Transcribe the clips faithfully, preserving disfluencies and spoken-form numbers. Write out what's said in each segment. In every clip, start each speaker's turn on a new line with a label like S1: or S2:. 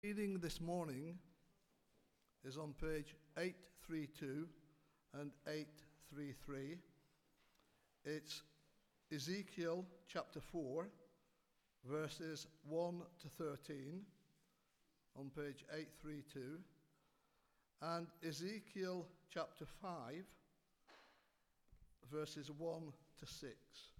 S1: Reading this morning is on page eight thirty-two and eight thirty-three. It's Ezekiel chapter four, verses one to thirteen on page eight thirty-two, and Ezekiel chapter five, verses one to six.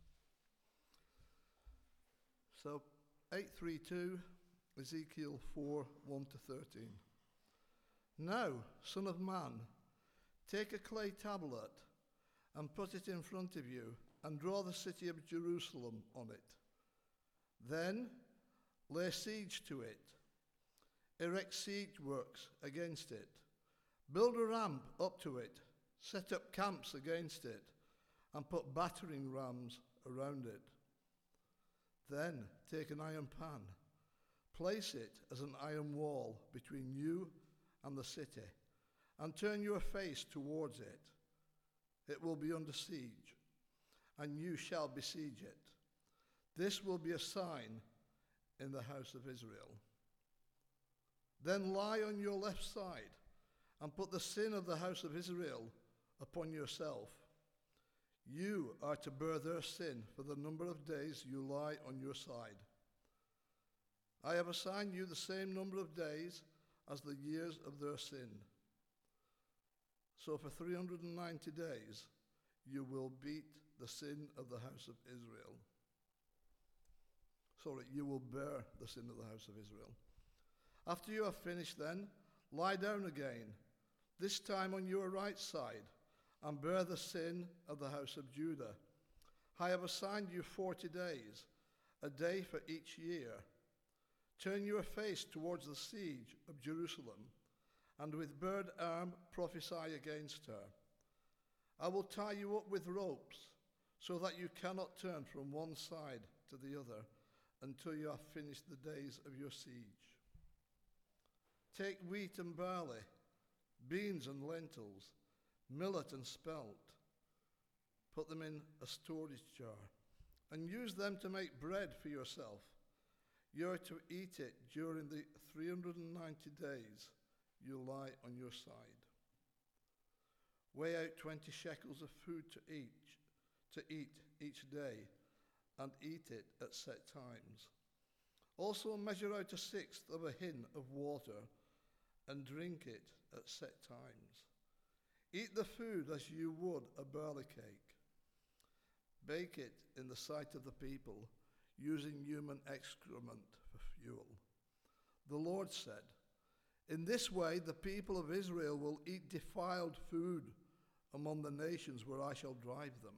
S1: So eight thirty-two, Ezekiel four, one to thirteen. Now, son of man, take a clay tablet and put it in front of you and draw the city of Jerusalem on it. Then lay siege to it. Erect siege works against it. Build a ramp up to it. Set up camps against it and put battering rams around it. Then take an iron pan. Place it as an iron wall between you and the city, and turn your face towards it. It will be under siege, and you shall besiege it. This will be a sign in the house of Israel. Then lie on your left side, and put the sin of the house of Israel upon yourself. You are to bear their sin for the number of days you lie on your side. I have assigned you the same number of days as the years of their sin. So for three hundred ninety days you will beat the sin of the house of Israel. Sorry, you will bear the sin of the house of Israel. After you have finished then, lie down again, this time on your right side, and bear the sin of the house of Judah. I have assigned you forty days, a day for each year. Turn your face towards the siege of Jerusalem, and with bared arm prophesy against her. I will tie you up with ropes, so that you cannot turn from one side to the other until you have finished the days of your siege. Take wheat and barley, beans and lentils, millet and spelt. Put them in a storage jar, and use them to make bread for yourself. You are to eat it during the three hundred ninety days you lie on your side. Weigh out twenty shekels of food to each, to eat each day, and eat it at set times. Also measure out a sixth of a hin of water, and drink it at set times. Eat the food as you would a barley cake. Bake it in the sight of the people, using human excrement for fuel. The Lord said, in this way the people of Israel will eat defiled food among the nations where I shall drive them.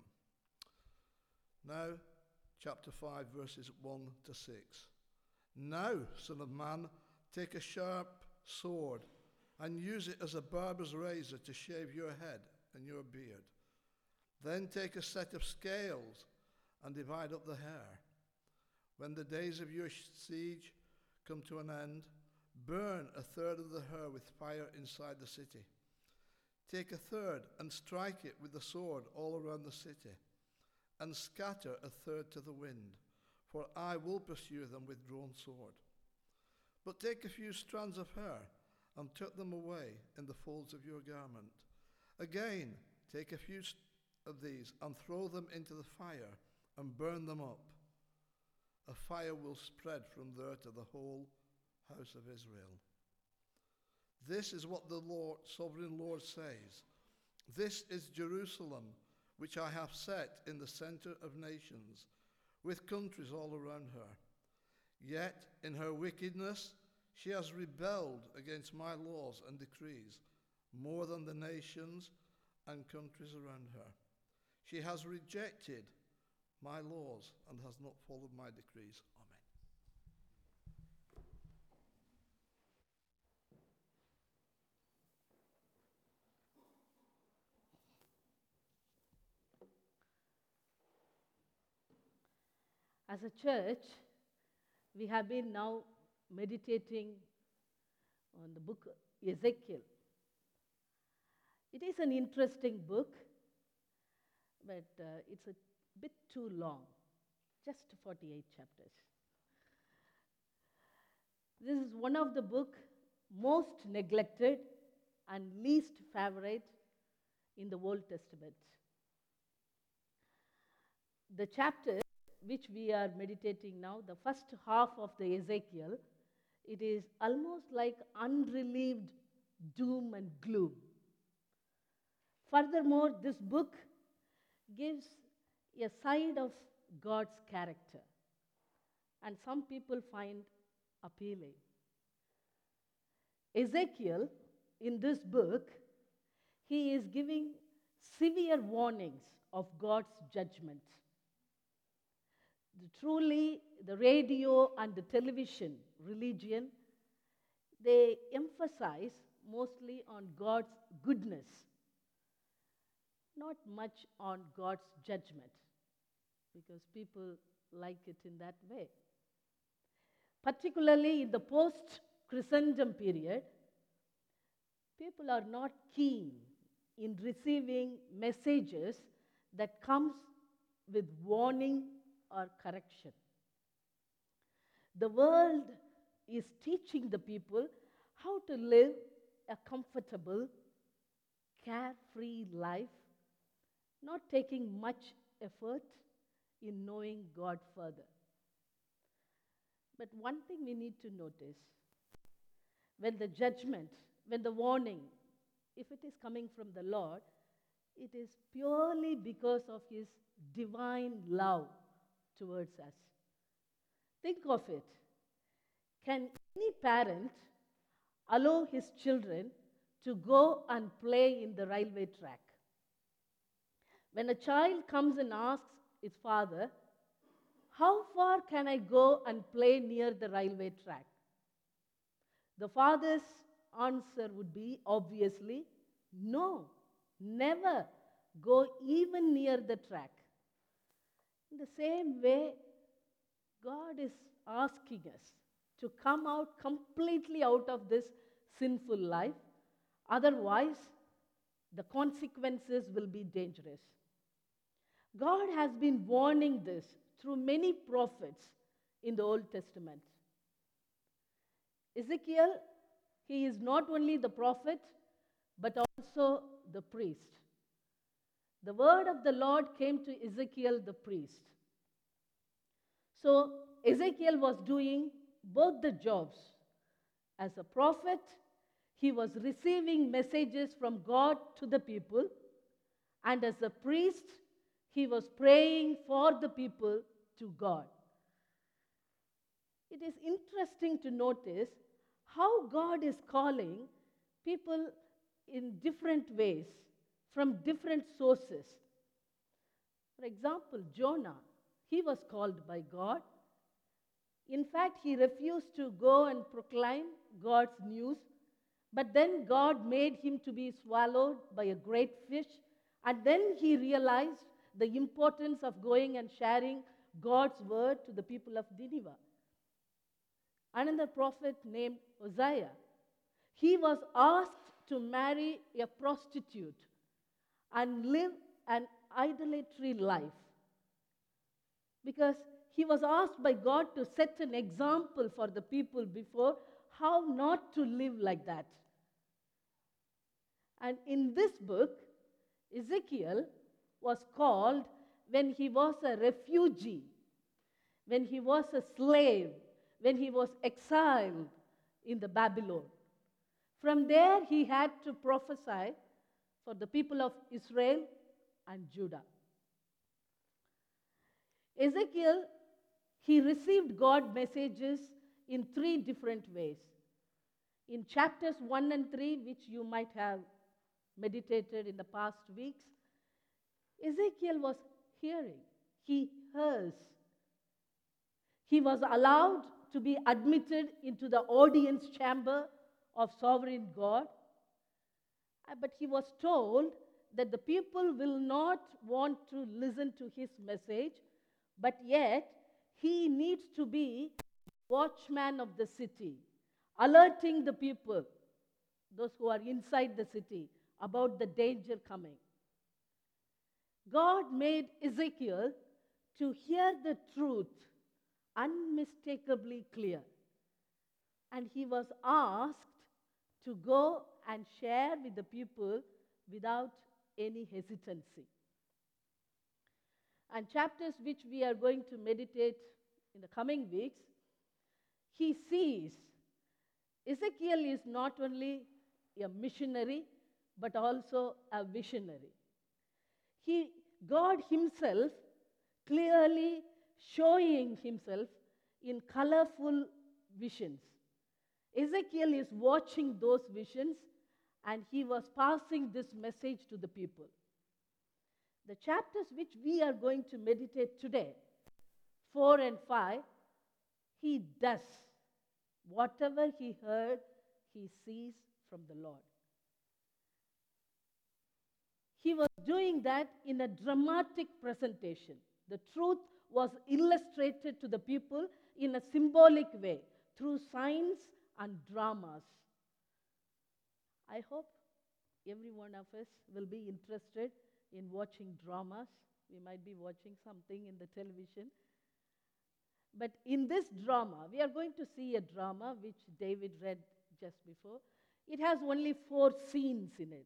S1: Now, chapter five, verses one to six. Now, son of man, take a sharp sword and use it as a barber's razor to shave your head and your beard. Then take a set of scales and divide up the hair. When the days of your siege come to an end, burn a third of the hair with fire inside the city. Take a third and strike it with the sword all around the city, and scatter a third to the wind, for I will pursue them with drawn sword. But take a few strands of hair and tuck them away in the folds of your garment. Again, take a few of these and throw them into the fire and burn them up. A fire will spread from there to the whole house of Israel. This is what the Lord, sovereign Lord says. This is Jerusalem, which I have set in the center of nations, with countries all around her. Yet in her wickedness she has rebelled against my laws and decrees more than the nations and countries around her. She has rejected my laws and has not followed my decrees.
S2: Amen. As a church, we have been now meditating on the book Ezekiel. It is an interesting book, but uh, it's a bit too long, just forty-eight chapters. This is one of the book most neglected and least favorite in the Old Testament. The chapter which we are meditating now, the first half of the Ezekiel, it is almost like unrelieved doom and gloom. Furthermore, this book gives a side of God's character, and some people find appealing. Ezekiel, in this book, he is giving severe warnings of God's judgment. The, truly, the radio and the television religion, they emphasize mostly on God's goodness, not much on God's judgment, because people like it in that way. Particularly in the post-Christendom period, people are not keen in receiving messages that comes with warning or correction. The world is teaching the people how to live a comfortable, carefree life, not taking much effort in knowing God further. But one thing we need to notice, when the judgment, when the warning, if it is coming from the Lord, it is purely because of His divine love towards us. Think of it. Can any parent allow his children to go and play in the railway track? When a child comes and asks his father, "How far can I go and play near the railway track?" The father's answer would be, obviously, "No, never go even near the track." In the same way, God is asking us to come out completely out of this sinful life. Otherwise, the consequences will be dangerous. God has been warning this through many prophets in the Old Testament. Ezekiel, he is not only the prophet, but also the priest. The word of the Lord came to Ezekiel the priest. So Ezekiel was doing both the jobs. As a prophet, he was receiving messages from God to the people, and as a priest, he was praying for the people to God. It is interesting to notice how God is calling people in different ways, from different sources. For example, Jonah, he was called by God. In fact, he refused to go and proclaim God's news, but then God made him to be swallowed by a great fish, and then he realized the importance of going and sharing God's word to the people of Nineveh. Another prophet named Hosea, he was asked to marry a prostitute and live an idolatry life, because he was asked by God to set an example for the people before how not to live like that. And in this book, Ezekiel was called when he was a refugee, when he was a slave, when he was exiled in the Babylon. From there, he had to prophesy for the people of Israel and Judah. Ezekiel, he received God messages in three different ways. In chapters one and three, which you might have meditated in the past weeks, Ezekiel was hearing. He hears. He was allowed to be admitted into the audience chamber of sovereign God, but he was told that the people will not want to listen to his message, but yet he needs to be watchman of the city, alerting the people, those who are inside the city, about the danger coming. God made Ezekiel to hear the truth unmistakably clear. and he was asked to go and share with the people without any hesitancy. And chapters which we are going to meditate in the coming weeks, he sees Ezekiel is not only a missionary, but also a visionary. He, God himself clearly showing himself in colorful visions. Ezekiel is watching those visions, and he was passing this message to the people. The chapters which we are going to meditate today, four and five, he does. Whatever he heard, he sees from the Lord. He was doing that in a dramatic presentation. The truth was illustrated to the people in a symbolic way through signs and dramas. I hope every one of us will be interested in watching dramas. We might be watching something in the television. But in this drama, we are going to see a drama which David read just before. It has only four scenes in it.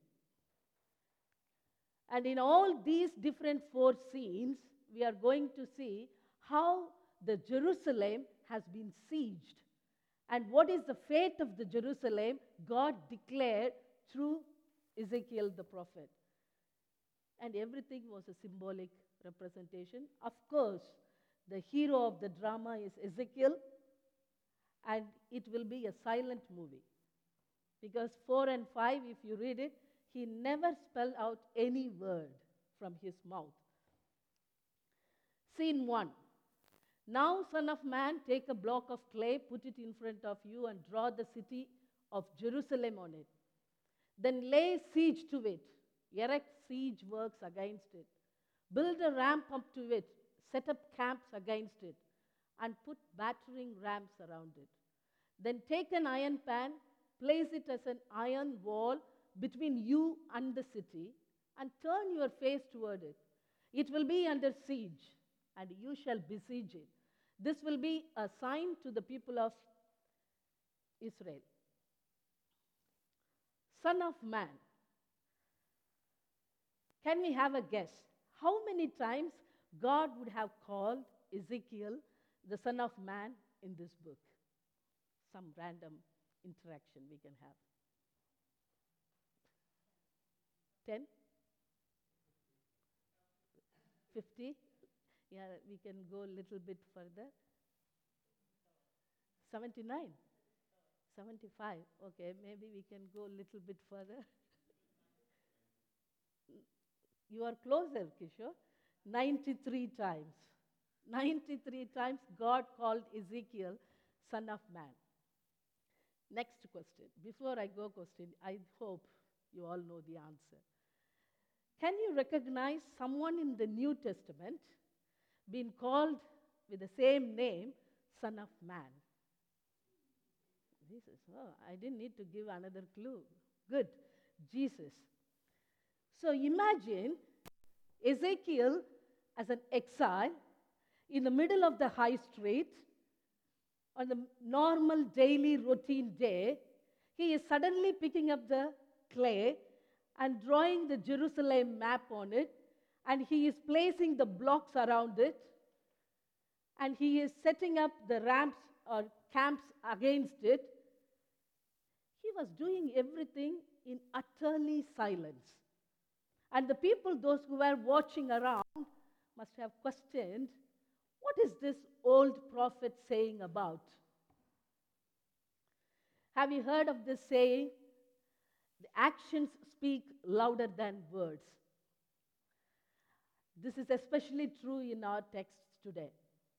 S2: And in all these different four scenes, we are going to see how the Jerusalem has been sieged. And what is the fate of the Jerusalem God declared through Ezekiel the prophet. And everything was a symbolic representation. Of course, the hero of the drama is Ezekiel, and it will be a silent movie. Because four and five, if you read it, he never spelled out any word from his mouth. Scene one. Now, son of man, take a block of clay, put it in front of you, and draw the city of Jerusalem on it. Then lay siege to it, erect siege works against it, build a ramp up to it, set up camps against it, and put battering rams around it. Then take an iron pan, place it as an iron wall between you and the city, and turn your face toward it. It will be under siege, and you shall besiege it. This will be a sign to the people of Israel. Son of man, can we have a guess? How many times God would have called Ezekiel the son of man in this book? Some random interaction we can have. ten? fifty? Yeah, we can go a little bit further. seventy-nine? seventy-five? Okay, maybe we can go a little bit further. You are closer, Kishore. ninety-three times. ninety-three times God called Ezekiel son of man. Next question. Before I go question, I hope you all know the answer. Can you recognize someone in the New Testament being called with the same name, Son of Man? Jesus. Oh, I didn't need to give another clue. Good. Jesus. So imagine Ezekiel as an exile in the middle of the high street on the normal daily routine day. He is suddenly picking up the clay and drawing the Jerusalem map on it, and he is placing the blocks around it, and he is setting up the ramps or camps against it. He was doing everything in utterly silence. And the people, those who were watching around, must have questioned, what is this old prophet saying about? Have you heard of this saying? The actions speak louder than words. This is especially true in our texts today.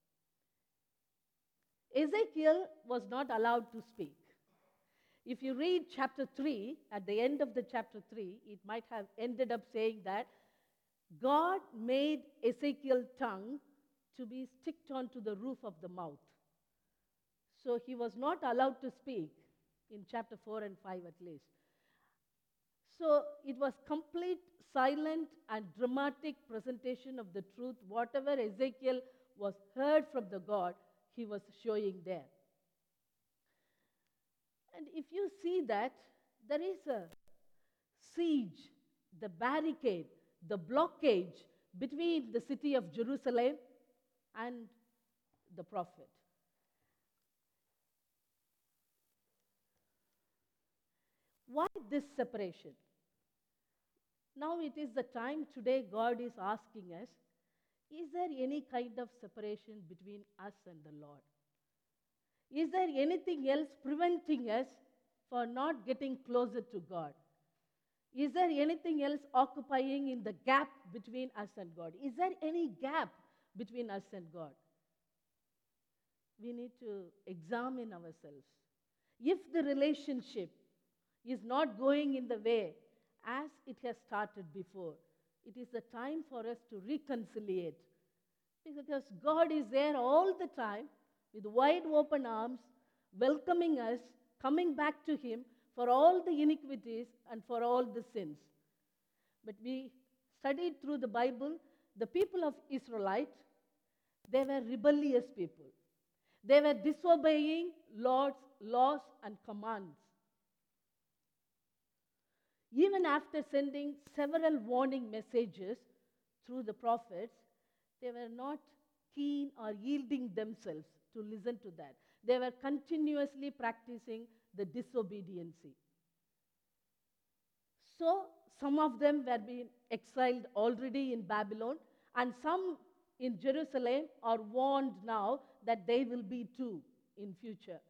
S2: Ezekiel was not allowed to speak. If you read chapter three, at the end of the chapter three, it might have ended up saying that God made Ezekiel's tongue to be sticked onto the roof of the mouth. So he was not allowed to speak in chapter four and five at least. So it was complete, silent, and dramatic presentation of the truth. Whatever Ezekiel was heard from the God, he was showing there. And if you see that, there is a siege, the barricade, the blockage between the city of Jerusalem and the prophet. Why this separation? Now it is the time today God is asking us, is there any kind of separation between us and the Lord? Is there anything else preventing us for not getting closer to God? Is there anything else occupying in the gap between us and God? Is there any gap between us and God? We need to examine ourselves. If the relationship is not going in the way as it has started before, it is the time for us to reconciliate. Because God is there all the time with wide open arms, welcoming us, coming back to Him for all the iniquities and for all the sins. But we studied through the Bible, the people of Israelite, they were rebellious people. They were disobeying Lord's laws and commands. Even after sending several warning messages through the prophets, they were not keen or yielding themselves to listen to that. They were continuously practicing the disobedience. So, some of them were being exiled already in Babylon, and some in Jerusalem are warned now that they will be too in future.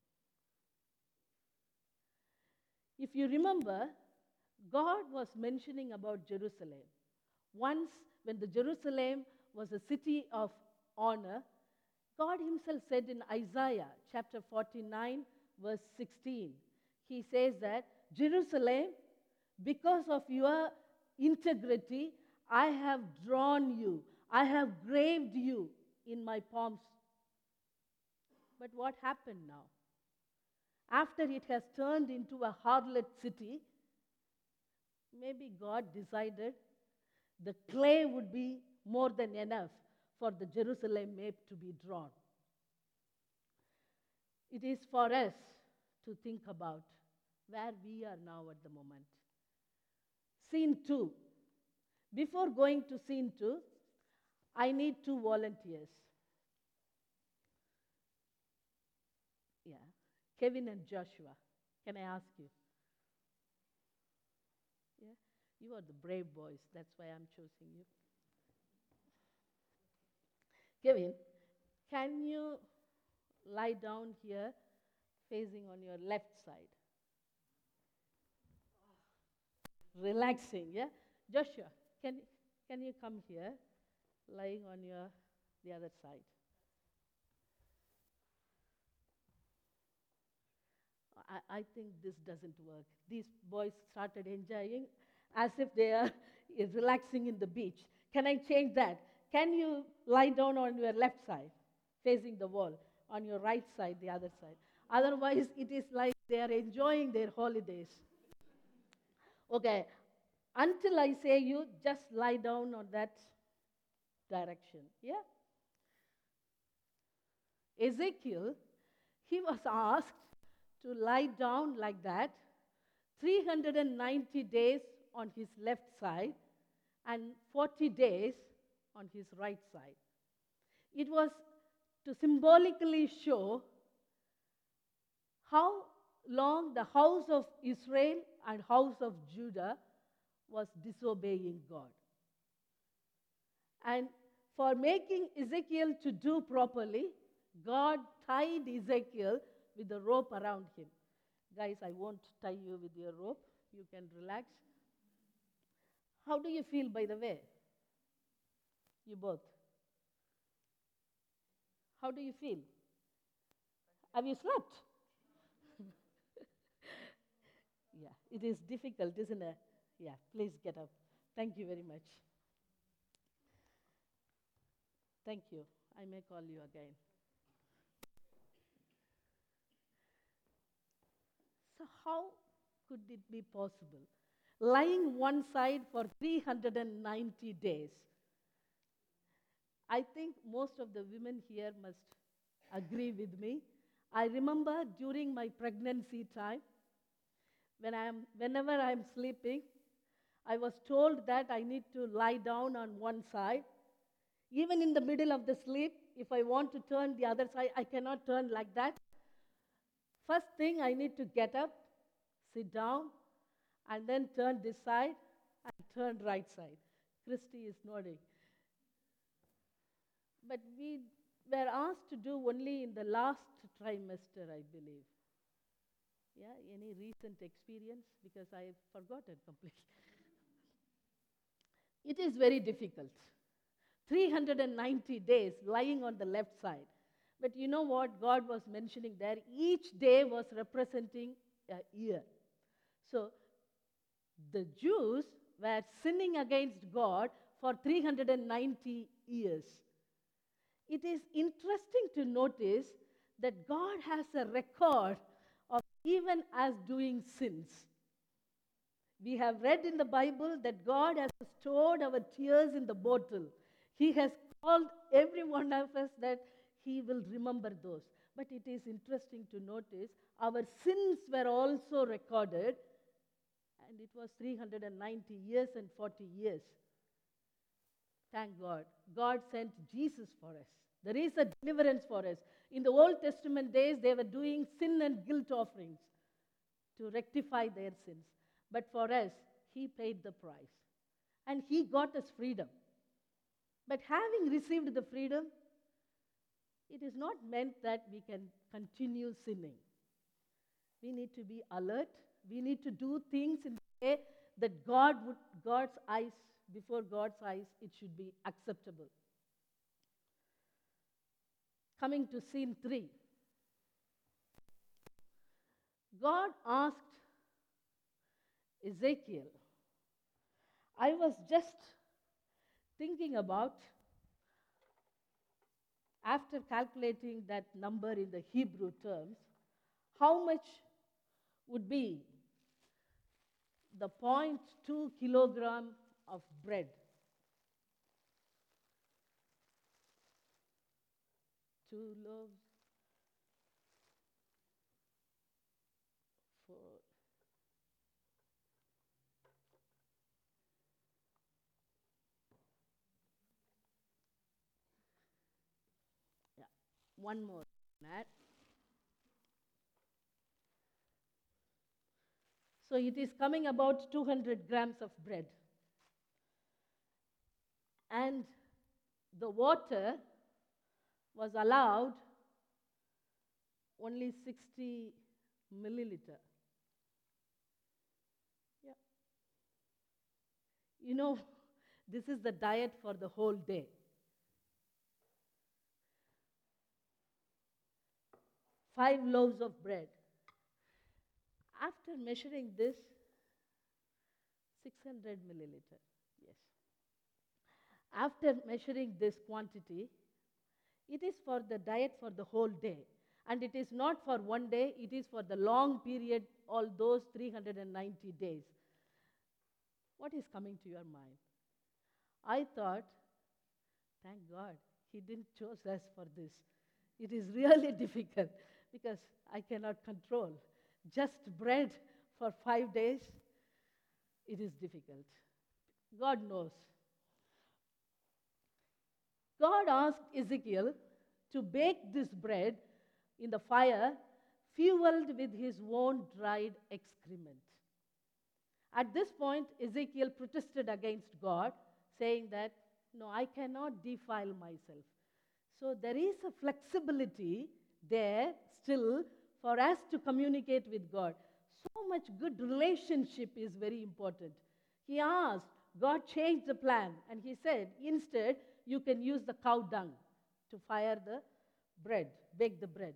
S2: If you remember, God was mentioning about Jerusalem. Once, when the Jerusalem was a city of honor, God Himself said in Isaiah chapter forty-nine, verse sixteen, He says that, Jerusalem, because of your integrity, I have drawn you, I have graved you in my palms. But what happened now? After it has turned into a harlot city, maybe God decided the clay would be more than enough for the Jerusalem map to be drawn. It is for us to think about where we are now at the moment. Scene two. Before going to scene two, I need two volunteers. Yeah, Kevin and Joshua. Can I ask you? Yeah, you are the brave boys. That's why I'm choosing you. Kevin, can you lie down here facing on your left side? Relaxing, yeah? Joshua, can, can you come here, lying on your the other side? I, I think this doesn't work. These boys started enjoying as if they are relaxing in the beach. Can I change that? Can you lie down on your left side, facing the wall, on your right side, the other side? Otherwise, it is like they are enjoying their holidays. Okay, until I say you, just lie down on that direction, yeah? Ezekiel, he was asked to lie down like that, three hundred ninety days on his left side and forty days on his right side. It was to symbolically show how long the house of Israel and house of Judah was disobeying God. And for making Ezekiel to do properly, God tied Ezekiel with a rope around him. Guys, I won't tie you with your rope. You can relax. How do you feel, by the way? You both. How do you feel? Have you slept? Yeah, it is difficult, isn't it? Yeah, please get up. Thank you very much. Thank you. I may call you again. So how could it be possible? Lying one side for three hundred ninety days. I think most of the women here must agree with me. I remember during my pregnancy time, when I am, whenever I am sleeping, I was told that I need to lie down on one side. Even in the middle of the sleep, if I want to turn the other side, I cannot turn like that. First thing, I need to get up, sit down, and then turn this side and turn right side. Christy is nodding. But we were asked to do only in the last trimester, I believe. Yeah, any recent experience? Because I forgot it completely. It is very difficult. three hundred ninety days lying on the left side. But you know what God was mentioning there? Each day was representing a year. So the Jews were sinning against God for three hundred ninety years. It is interesting to notice that God has a record of even us doing sins. We have read in the Bible that God has stored our tears in the bottle. He has called every one of us that He will remember those. But it is interesting to notice our sins were also recorded, and it was three hundred ninety years and forty years. Thank God. God sent Jesus for us. There is a deliverance for us. In the Old Testament days, they were doing sin and guilt offerings to rectify their sins. But for us, He paid the price. And He got us freedom. But having received the freedom, it is not meant that we can continue sinning. We need to be alert. We need to do things in a way that God would, God's eyes, before God's eyes, it should be acceptable. Coming to scene three. God asked Ezekiel, I was just thinking about, after calculating that number in the Hebrew terms, how much would be the zero point two kilogram of bread. Two loaves, four. Yeah, one more. That. So it is coming about two hundred grams of bread. And the water was allowed only sixty milliliter. Yeah. You know, this is the diet for the whole day. Five loaves of bread. After measuring this, six hundred milliliter, yes. After measuring this quantity, it is for the diet for the whole day. And it is not for one day, it is for the long period, all those three hundred ninety days. What is coming to your mind? I thought, thank God, He didn't choose us for this. It is really difficult because I cannot control. Just bread for five days, it is difficult. God knows. God asked Ezekiel to bake this bread in the fire, fueled with his own dried excrement. At this point, Ezekiel protested against God, saying that, no, I cannot defile myself. So there is a flexibility there still for us to communicate with God. So much good relationship is very important. He asked, God changed the plan, and He said, instead, you can use the cow dung to fire the bread, bake the bread.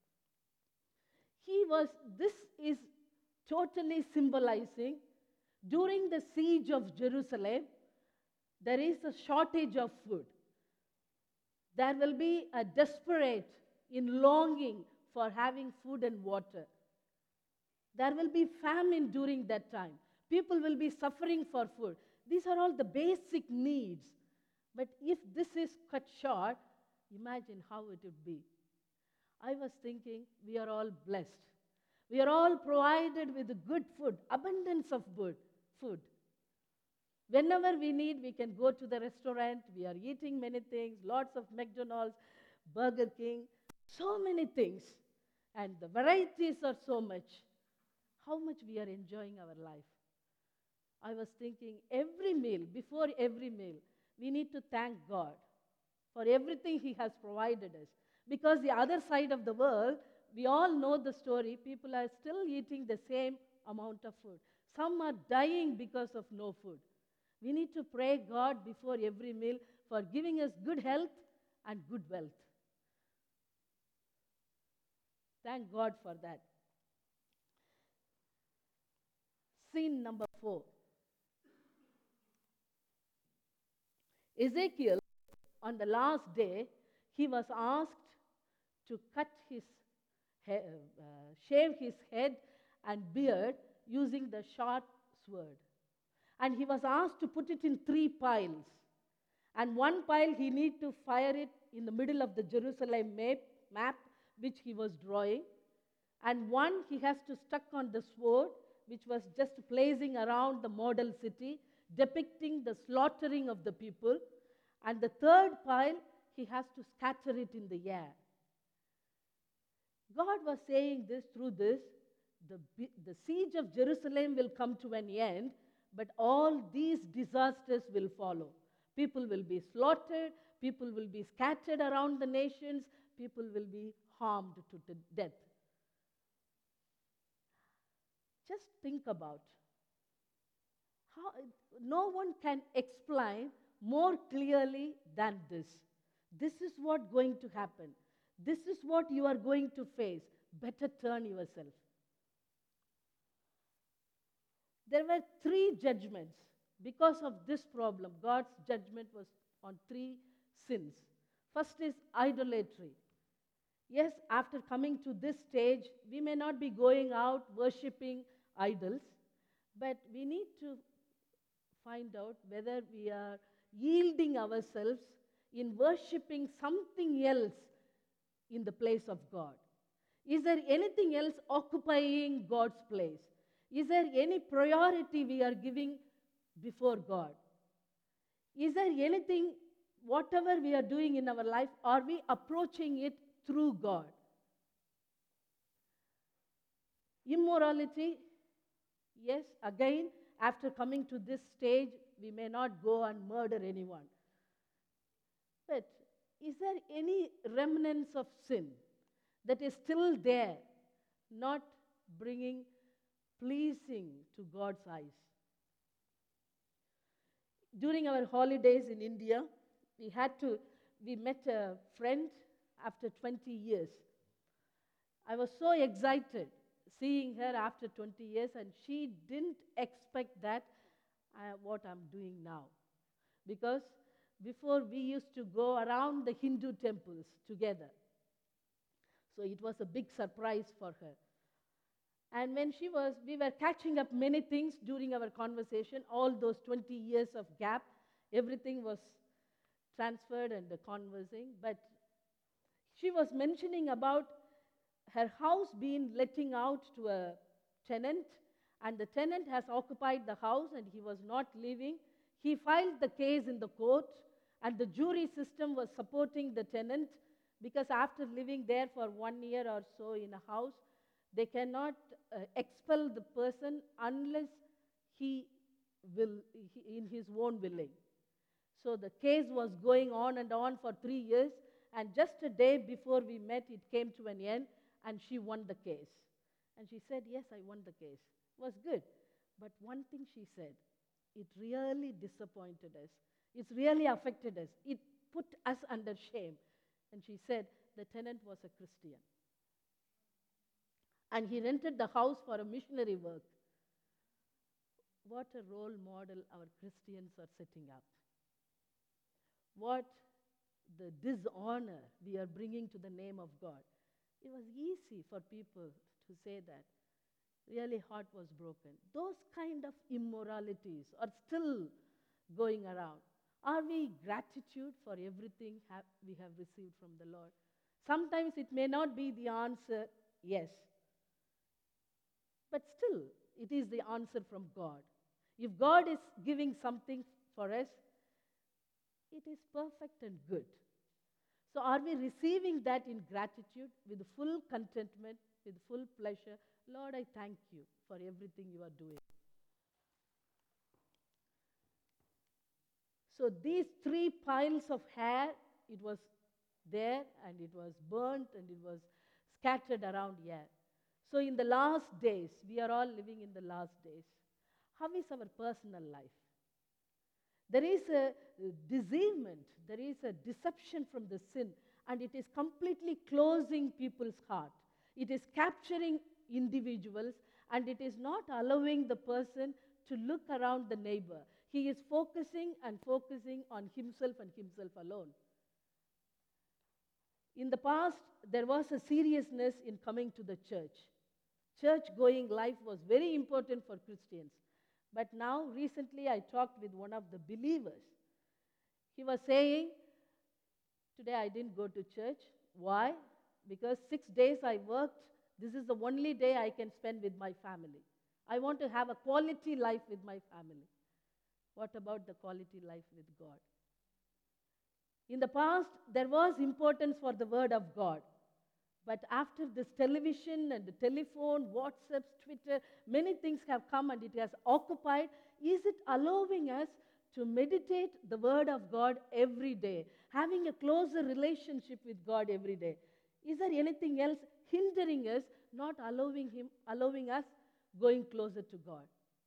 S2: He was, this is totally symbolizing, during the siege of Jerusalem, there is a shortage of food. There will be a desperate in longing for having food and water. There will be famine during that time. People will be suffering for food. These are all the basic needs. But if this is cut short, imagine how it would be. I was thinking we are all blessed. We are all provided with good food, abundance of good food. Whenever we need, we can go to the restaurant. We are eating many things, lots of McDonald's, Burger King, so many things. And the varieties are so much. How much we are enjoying our life. I was thinking every meal, before every meal, we need to thank God for everything He has provided us. Because the other side of the world, we all know the story, people are still eating the same amount of food. Some are dying because of no food. We need to pray God before every meal for giving us good health and good wealth. Thank God for that. Scene number four. Ezekiel, on the last day, he was asked to cut his, he- uh, shave his head and beard using the sharp sword. And he was asked to put it in three piles. And one pile he need to fire it in the middle of the Jerusalem map, map which he was drawing. And one he has to stuck on the sword, which was just placing around the model city, depicting the slaughtering of the people. And the third pile, he has to scatter it in the air. God was saying this through this, the, the siege of Jerusalem will come to an end, but all these disasters will follow. People will be slaughtered, people will be scattered around the nations, people will be harmed to death. Just think about how no one can explain more clearly than this. This is what going to happen. This is what you are going to face. Better turn yourself. There were three judgments. Because of this problem, God's judgment was on three sins. First is idolatry. Yes, after coming to this stage, we may not be going out worshipping idols, but we need to find out whether we are yielding ourselves in worshipping something else in the place of God. Is there anything else occupying God's place? Is there any priority we are giving before God? Is there anything, whatever we are doing in our life, are we approaching it through God? Immorality, yes, again, after coming to this stage, we may not go and murder anyone. But is there any remnants of sin that is still there, not bringing pleasing to God's eyes? During our holidays in India, we had to, we met a friend after twenty years. I was so excited seeing her after twenty years, and she didn't expect that uh, what I'm doing now. Because before we used to go around the Hindu temples together. So it was a big surprise for her. And when she was, we were catching up many things during our conversation, all those twenty years of gap, everything was transferred and the conversing. But she was mentioning about her house being letting out to a tenant, and the tenant has occupied the house and he was not leaving. He filed the case in the court, and the jury system was supporting the tenant because after living there for one year or so in a house, they cannot uh, expel the person unless he will, he, in his own willing. So the case was going on and on for three years, and just a day before we met, it came to an end, and she won the case. And she said, yes, I won the case. It was good. But one thing she said, it really disappointed us. It's really affected us. It put us under shame. And she said, the tenant was a Christian. And he rented the house for a missionary work. What a role model our Christians are setting up. What the dishonor we are bringing to the name of God. It was easy for people to say that. Really, heart was broken. Those kind of immoralities are still going around. Are we gratitude for everything ha- we have received from the Lord? Sometimes it may not be the answer, yes. But still, it is the answer from God. If God is giving something for us, it is perfect and good. So are we receiving that in gratitude, with full contentment, with full pleasure? Lord, I thank you for everything you are doing. So these three piles of hair, it was there and it was burnt and it was scattered around here. So in the last days, we are all living in the last days. How is our personal life? There is a deceivement, there is a deception from the sin, and it is completely closing people's heart. It is capturing individuals, and it is not allowing the person to look around the neighbor. He is focusing and focusing on himself and himself alone. In the past, there was a seriousness in coming to the church. Church-going life was very important for Christians. But now, recently, I talked with one of the believers. He was saying, today I didn't go to church. Why? Because six days I worked. This is the only day I can spend with my family. I want to have a quality life with my family. What about the quality life with God? In the past, there was importance for the Word of God. But after this television and the telephone, WhatsApp, Twitter, many things have come and it has occupied. Is it allowing us to meditate the Word of God every day, having a closer relationship with God every day? Is there anything else hindering us, not allowing Him, allowing us going closer to God?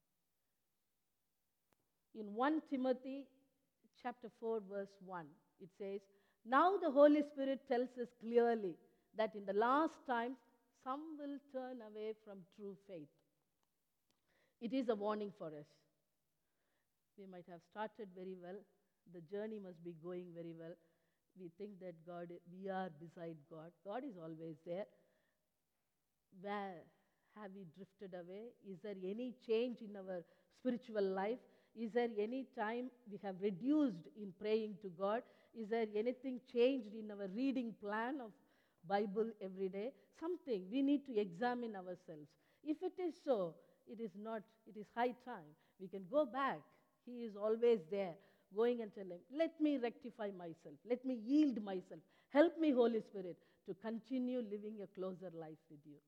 S2: In First Timothy chapter four, verse one, it says, "Now the Holy Spirit tells us clearly that in the last times, some will turn away from true faith." It is a warning for us. We might have started very well. The journey must be going very well. We think that God, we are beside God. God is always there. Where have we drifted away? Is there any change in our spiritual life? Is there any time we have reduced in praying to God? Is there anything changed in our reading plan of Bible every day? Something we need to examine ourselves. If it is so, it is not, it is high time. We can go back. He is always there, going and telling, let me rectify myself. Let me yield myself. Help me, Holy Spirit, to continue living a closer life with you.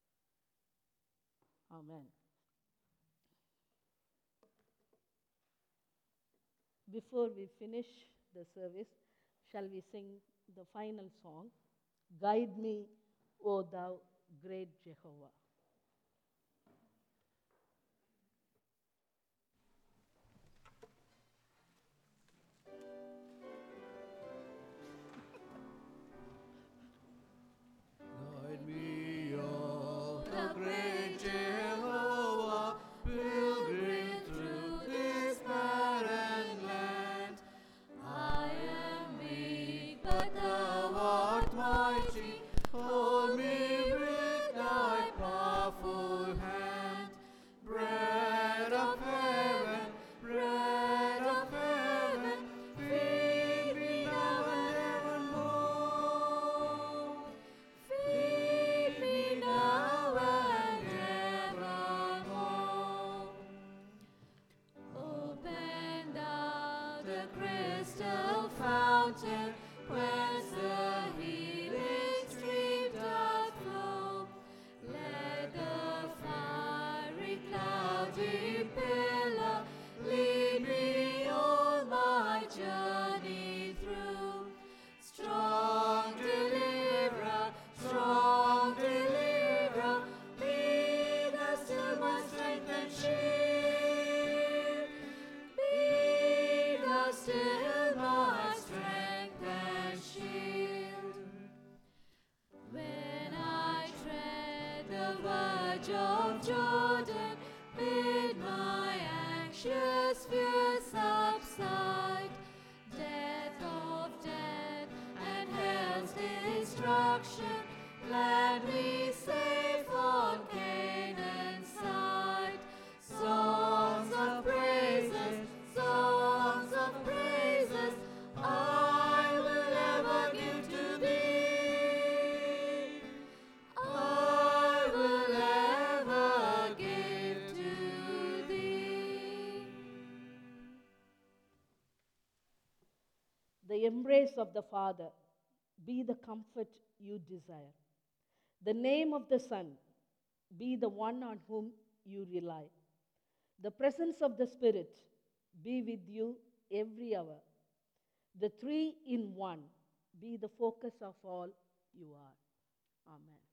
S2: Amen. Before we finish the service, shall we sing the final song, "Guide Me, O Thou Great Jehovah"?
S3: Guide me, O the great Jehovah, pilgrim through this barren land. I am weak, but thou art mighty. Hold me with thy powerful hand. Bread of heaven, bread of heaven, feed me now and evermore. Feed me now and evermore. Open thou the crystal fountain, whence the healing stream doth flow. Let the fiery cloudy pillar lead me all my journey through. Strong deliverer, strong deliverer, be thou still my strength and shield. Be thou still my strength and shield. When I tread the verge of Jordan, bid my anxious fears subside. Death of death and hell's destruction, land me safe on Canaan's side. Songs of praises, songs of praises, I will ever give to thee.
S2: embrace of the Father be the comfort you desire. The name of the Son be the one on whom you rely. The presence of the Spirit be with you every hour. The three in one be the focus of all you are. Amen.